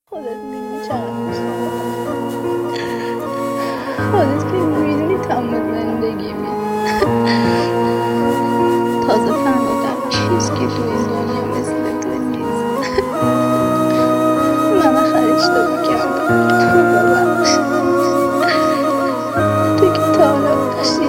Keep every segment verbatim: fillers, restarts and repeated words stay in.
خودت میدونی چقدر دوست دارم. خودت که میدونی تمام زندگی می تازه فهمیدم چیز که تو این دنیا مثل تو نیست. من آخر اشتباه کردم. تو بابا تو که تا حالا داشتی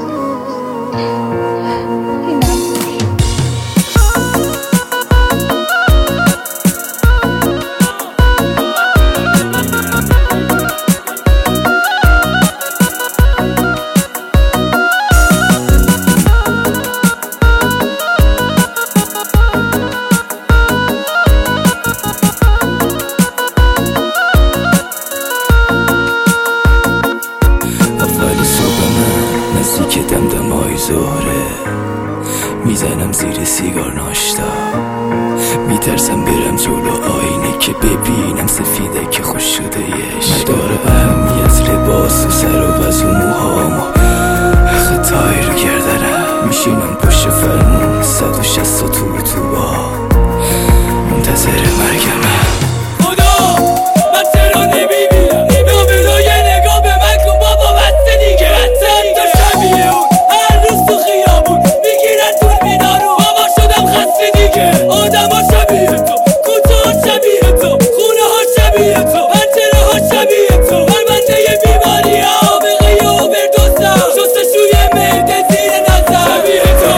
که دمدمای زهره میزنم زیر سیگار ناشتا، میترسم برم جلو آینه که ببینم سفیده که خوش شده یش نداره اهمیت لباس و سر و وز و موهام خطایی رو گردنم میشینم پشت فرمون صد و شست و تو تو با منتظر مرگمم. خدا من چرا نمیبینم نامه یه نگاه به من کن بابا بسته دیگه. حتی تو شبیه اون هر روز تو خیابون میگیرن دور بینارو بابا شدم خسته دیگه. آدم ها شبیه تو، کوچه ها شبیه تو، خونه ها شبیه تو، پنجره ها شبیه تو، بربنده ی بیماری ها آبقه ی اوبردوزم شستشوی معده زیر نظر شبیه تو.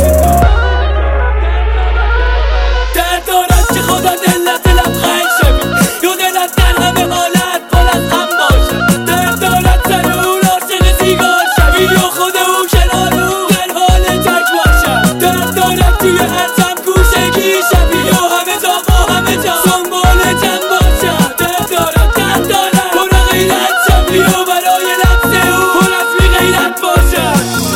درد دارد که خدا دلت لبخند شبیه یا دلت در همه حالت پر از غم باشه. درد دارد سر اون عاشق سیگار شبیه یا خود اون کنار اون در حال ترک باشه. درد دارد توی هر چم گوشگی شبیه یا همه جا با همه جا سنبال جمع باشه. درد دارد درد دارد پر غیرت شبیه یا برای نفس اون پر از بی غیرت باشه.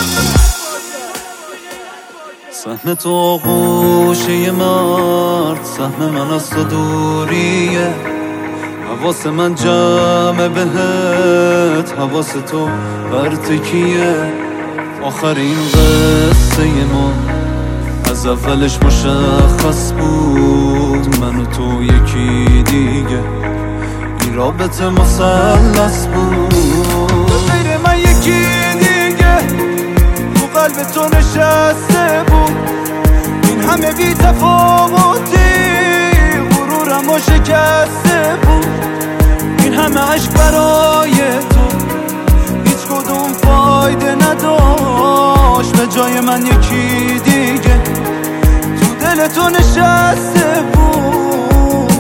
سهم تو آغوشه مرد، سهم من از تو دوریه. حواس من جمع بهت، حواس تو برتکیه. آخرین قصه ما از اولش مشخص بود، من و تو یکی دیگه این رابطه مثلث بود. غیر من یکی دیگه تو قلب تو نشسته بود. این همه بی تفاوتی غرورم و شکسته بود. این همه عشق برای تو هیچ کدوم فایده نداشت. به جای من یکی دیگه تو دل تو نشسته بود.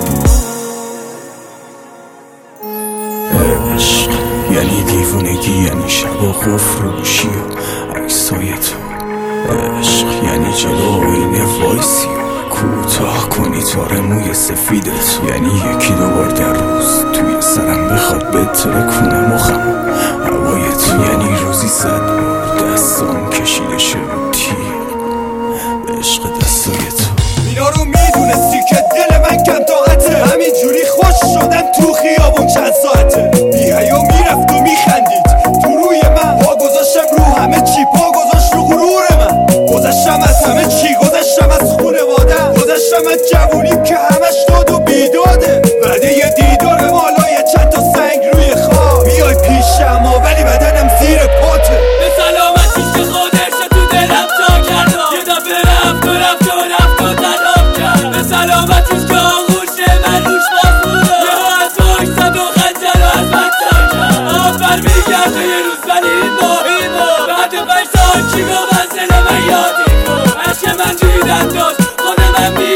عشق یعنی دیوونگی، یعنی شب و خفروشی و عکسای تو. عشق یعنی جلو آینه وایسی و کوتاه کنی تار موی سفید تو. یعنی یکی دوبار در روز توی سرم بخواد بتره کنه مخم و هوای تو. یعنی روزی صد بار دستام کشیده شه رو تیغ عشق دستای تو. اینا رو میدونستی که دل من کم طاقته، همینجوری خوش شدم تو خیابون چند ساعته. بی‌حیا میرفت و میخندید تو روی من، پا گذاشتم رو همه چی، پا گذاشت رو غرور من. گذاشتم از همه چی، گذاشتم از خونوادم، گذاشتم از جوونیم که همش داد و بیداده. بعد یه دیدار بالای چند تا سنگ روی خواب بیای پیشم ها، ولی بدنم زیر پاته. به سلامتیش که خودش تو دلم جا کرد، یه دفعه رفت و رفت و رفت و تناب کرد. به سلامتیش که آغوشه من روش باز بود، یه ها از وای زد و خنجر رو از من سر کرد. آفر میگرده یه روز ولی این با این با بعد پنج سال چی گفت از دل من یادی کن. عشق من دیدن داشت خود من